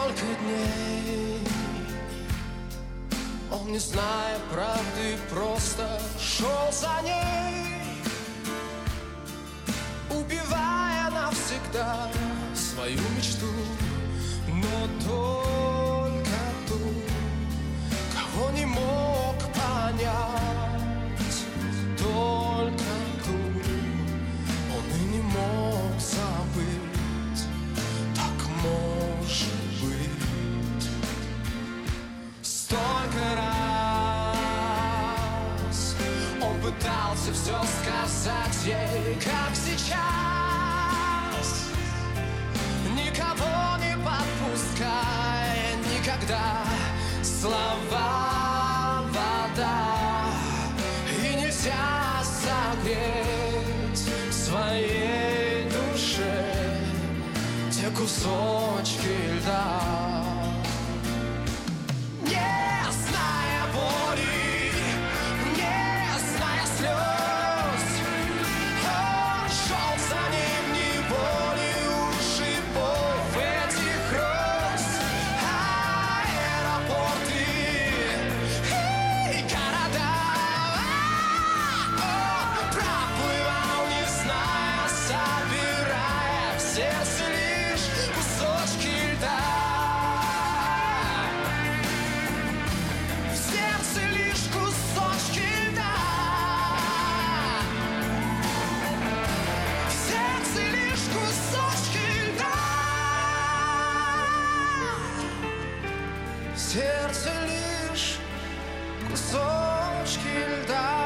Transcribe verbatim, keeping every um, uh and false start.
столько дней он, не зная правды, просто шел за ней, убивая навсегда свою мечту, но только ту, кого не мог понять, только ту он и не мог забыть. Так может быть. Столько раз он пытался все сказать ей, как сейчас, никого не подпуская никогда. Слова вода, и нельзя согреть в своей душе те кусочки льда. Не зная боли, не зная слез, он шел за ним неволей у шипов этих роз. Аэропорты и города он проплывал, не зная, собирая в сердце лишь кусочки льда. В сердце лишь кусочки льда. В сердце лишь кусочки льда. В сердце лишь кусочки льда.